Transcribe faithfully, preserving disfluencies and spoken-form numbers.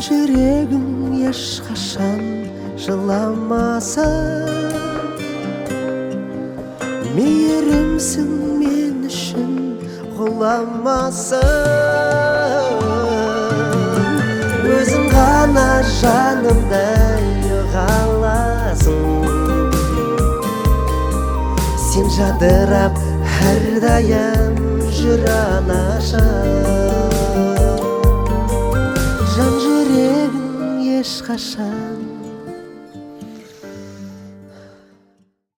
жүрегің ешқашан жыламасын. Мейірімсің мен үшін ғұламасын. Өзің ғана жанымда қаласың. Сен жадырап әрдайым жүр анашым. Жан жүрегің ешқашан